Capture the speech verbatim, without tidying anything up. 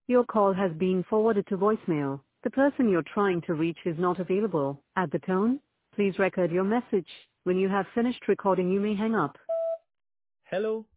Your call has been forwarded to voicemail. The person you're trying to reach is not available. At the tone, please record your message. When you have finished recording, you may hang up. Hello,